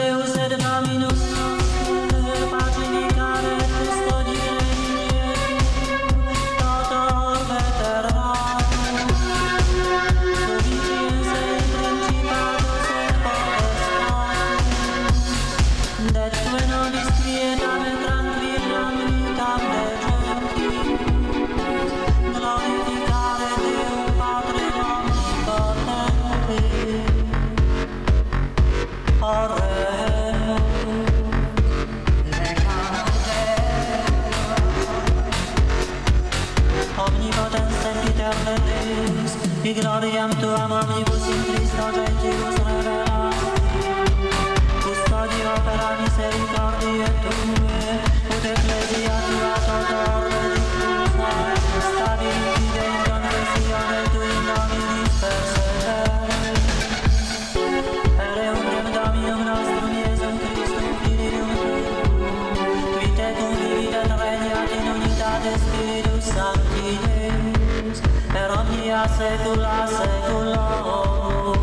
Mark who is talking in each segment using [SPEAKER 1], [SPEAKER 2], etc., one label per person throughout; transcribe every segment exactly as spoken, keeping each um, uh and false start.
[SPEAKER 1] Deus et Dominus noster, pacificare et custodire totor veteranum, suficiens et principatus et potestates, detque nobis quietam et tranquillam vitam deceptis, glorificare Deum Patrem omnipotentis, omnipotens sempiterne Deus, et gloriam Tuam omnibus in Christo Gentilus revelasti, custodi opera misericordiae Tuae, ut ecclesia Tua tota orbe diffusa, stabiliti de in confessione Tui nominis perseveres. Per eundem Dominum nostrum Iesum Christum Filium Tuum, qui tecum vivit et regnat in unitate Spiritus Sancti Deus, per omnia saecula saeculorum.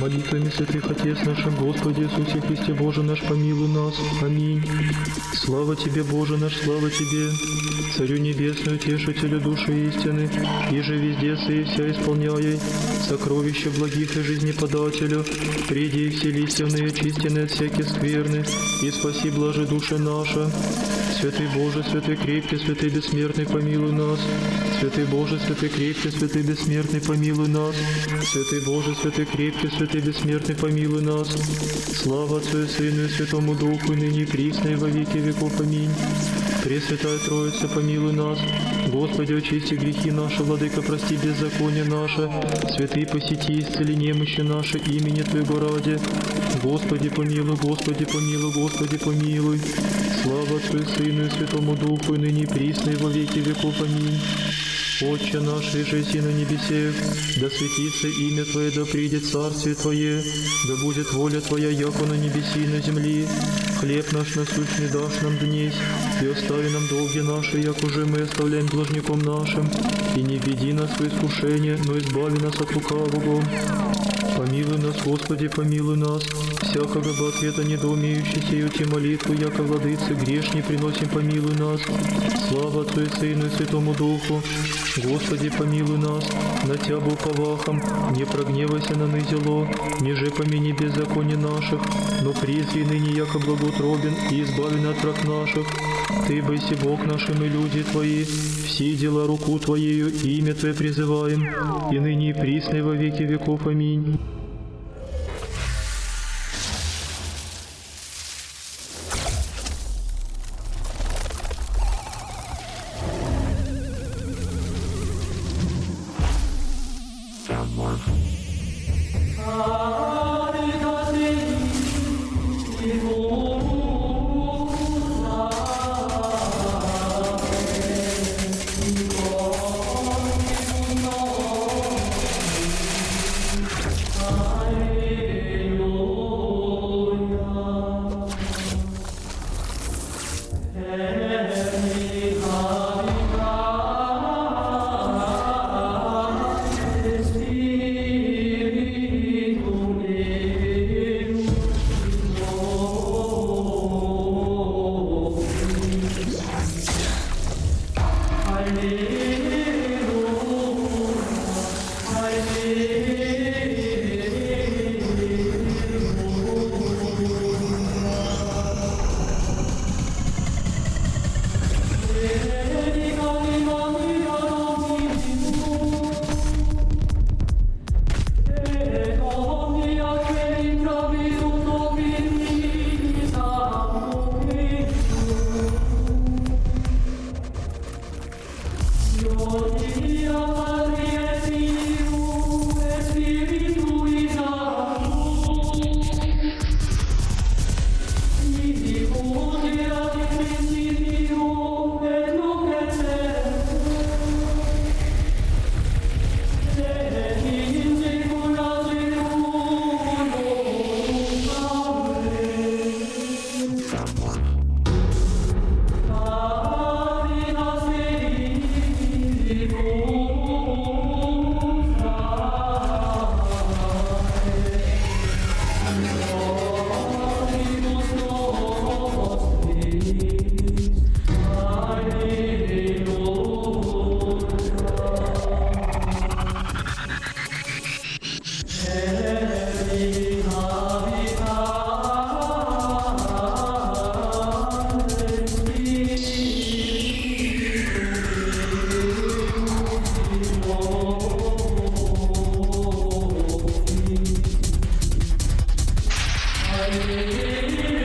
[SPEAKER 2] Молитвами святых Отец наших, Господи Иисусе Христе, Боже наш, помилуй нас. Аминь. Слава Тебе, Боже наш, слава Тебе, Царю Небесный, Утешителю души истины, иже везде сей вся исполняй, сокровища благих и жизнеподателю, приди и вселися в неочистенные от всяких скверны, и спаси блажи души наша. Святый Боже, святый крепкий, святый бессмертный, помилуй нас. Святый Боже, святый крепкий, святый бессмертный, помилуй нас. Святый Боже, святый крепкий, святый бессмертный, помилуй нас. Слава Отцу и Сыну и Святому Духу, и ныне и присно, и во веки веков. Аминь. Пресвятая Троица, помилуй нас. Господи, очисти грехи наши, Владыка, прости беззаконие наше. Святый, посети, исцели немощи наши, имени Твоего ради. Господи, помилуй, Господи, помилуй, Господи, помилуй. Слава Отцу и Сыну и Святому Духу, и ныне и присно, и во веки веков. Аминь. Отче наш, жиси на небесе, да светится имя Твое, да придет царствие Твое, да будет воля Твоя, яко на небеси и на земли. Хлеб наш насущный дашь нам днесь, и остави нам долги наши, як уже мы оставляем должником нашим, и не введи нас в искушение, но избави нас от лукавого. Помилуй нас, Господи, помилуй нас, всякого бы ответа недоумеющий сеют и молитву, яко владыцы грешни приносим, помилуй нас. Слава Отцу и Сыну и Святому Духу. Господи, помилуй нас, на Тя уповахом, не прогневайся на нызело, ниже помяни беззаконие наших, но призри ныне яко благоутробен и избави от враг наших. Ты, бойся Бог наш, и мы люди Твои, все дела руку Твоею, имя Твое призываем, и ныне и присно, и во веки веков. Аминь.
[SPEAKER 3] Alleluia.